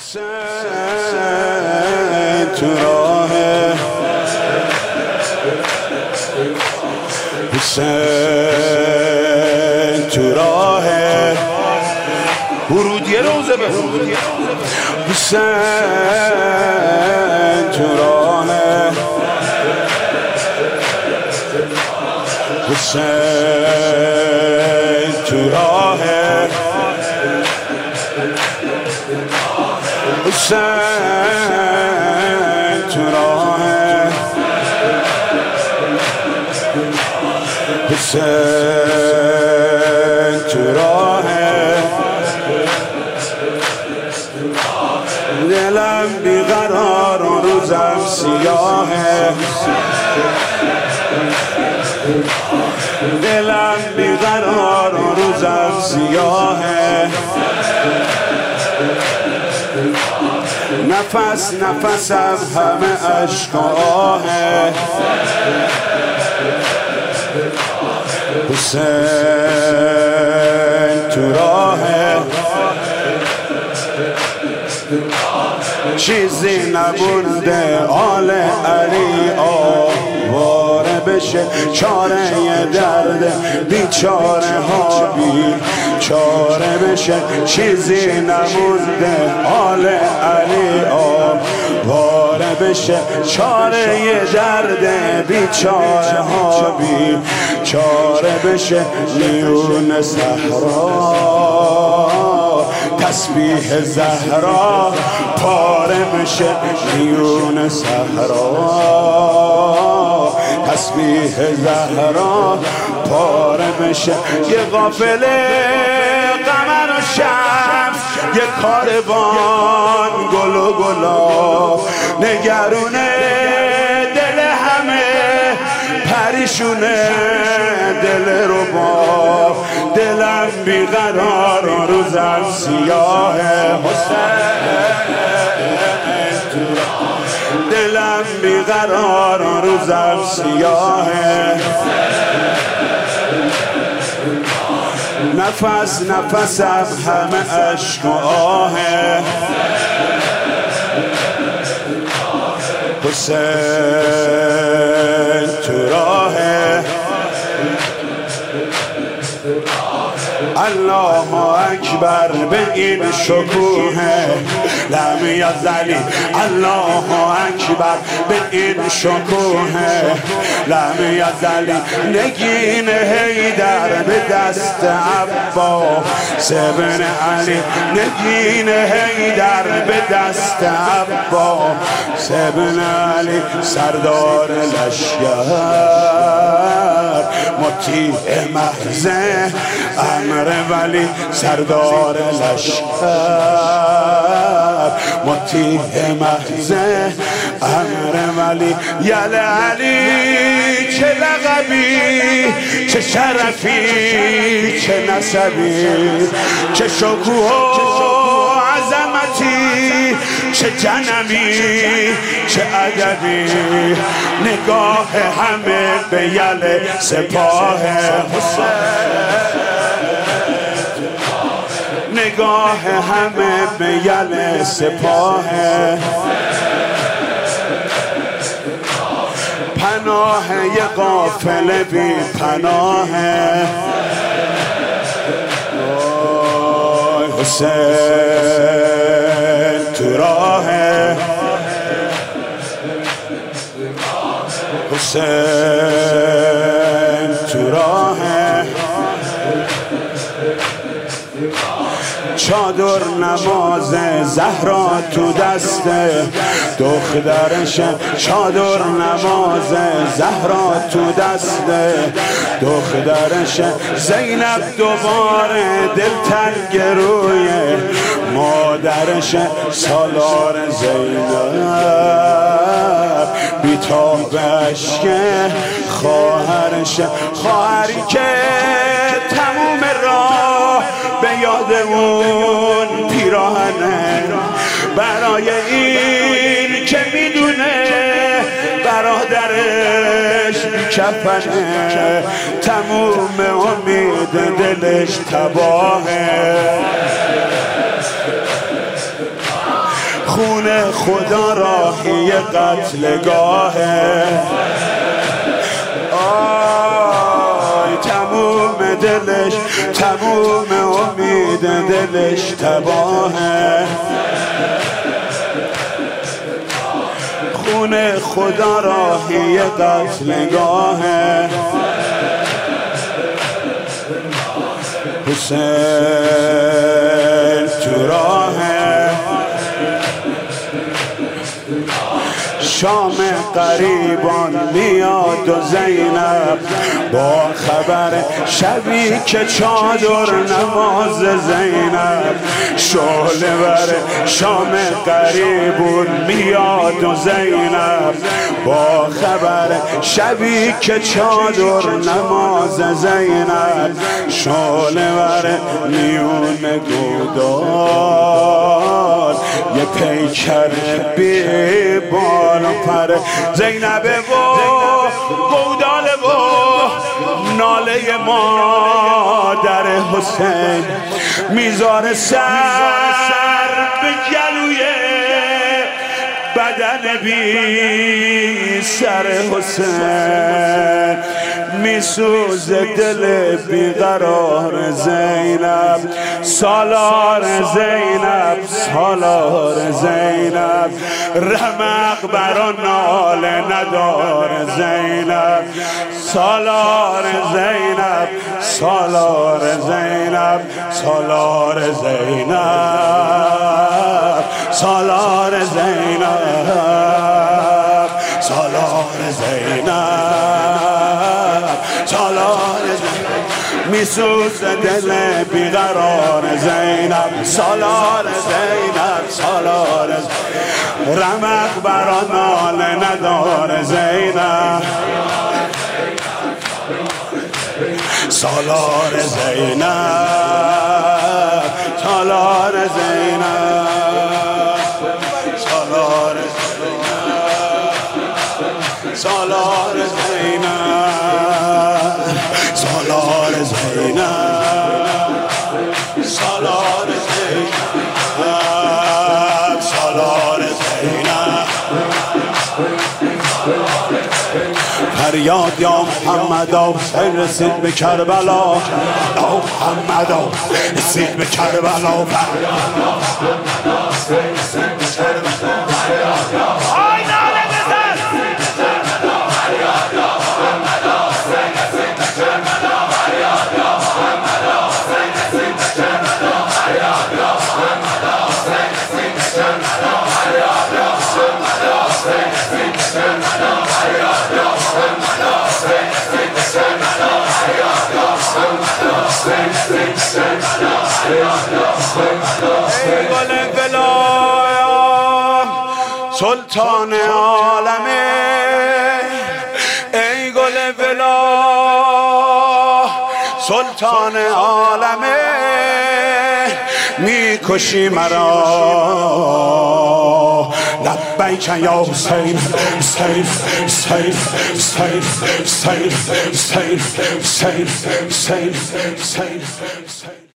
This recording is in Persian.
حسین تو راه حسین تو راه ورودیه روزه به حسین تو راه حسین تو راه حسین تو راه حسین تو راه دلم بیقرار و روزم سیاهه دلم بیقرار و روزم سیاهه نفس نفسم همه عشق و آهه حسین تو راهه چیزی نمونده آل علی آواره بشه چاره درد بیچاره ها بیچاره بشه چیزی نمونده آل علی آواره بشه چاره درد بیچاره ها بیچاره بشه میون صحرا تسبیح زهرا پاره بشه میون صحرا تسبیح زهرا پاره بشه یه قافله قمر و شمس یه کاروان گل و گلاب نگرونه دل همه پریشونه دل رباب دلم بیقرار و روزم سیاهه حسین دلم بیقرار و روزم سیاهه نفس نفسم همه عشق و آهه حسین تو راهه الله اکبر به این شکوه لم یزلی الله اکبر به این شکوه لم یزلی نگین حیدر به دست عباس ابن علی نگین حیدر به دست عباس ابن علی سردار لشکر مطیع محض امر ولی سردار لشکر مطیع محض امر ولی یل علی چه لقبی چه شرفی چه نسبی چه شکوه و عظمتی چه جنمی چه ادبی نگاه همه به یل سپاه حسین نگاه همه به یل سپاه پناه یه قافله بی پناه حسین تو راه حسین تو راه چادر نماز زهرا تو دست دخترش چادر نماز زهرا تو دست دخترش زینب دوباره دلتنگ روی مادرش سالار زینب بیتاب عشق خواهرش خواهری که تموم راه به یاد اون پیراهنه برای این که میدونه برادرش کفنه تموم امید دلش تباهه خون خدا راهی قتلگاهه. آی تموم دلش، تموم امید دلش تباهه. خون خدا راهی قتلگاهه. حسین تو راهه. شام قریبان میاد و زینب با خبر شبی که چادر نماز زینب شعله بر شام قریبون میاد و زینب با خبر شبی که چادر نماز زینب شعله بر میون گودال یه پیکر بی بال پر زینبه و گوداله و ناله مادر حسین میذاره سر به گلوی بدن بی سر حسین میسوزه دل بیقرار زینب سالار زینب سالار زینب رمق برا ناله ندار زینب سالار زینب سالار زینب سالار زینب سالار زینب سالار زینب سالار زینب میسوز دل بیقرار زینب سالار زینب سالار زینب رمق برا ناله ندار زینب سالار زینب سالار زینب سالار زینب سالار زینب سالار زینب سالار زینب سالار زینب فریاد یا محمدا حسین رسید به کربلا یا محمدا رسید به کربلا آی ناله بزن ای گل ولایت سلطان عالمه ای گل ولایت سلطان عالمه میکشی مرا لبیک یا حسین حسین حسین حسین حسین حسین حسین حسین حسین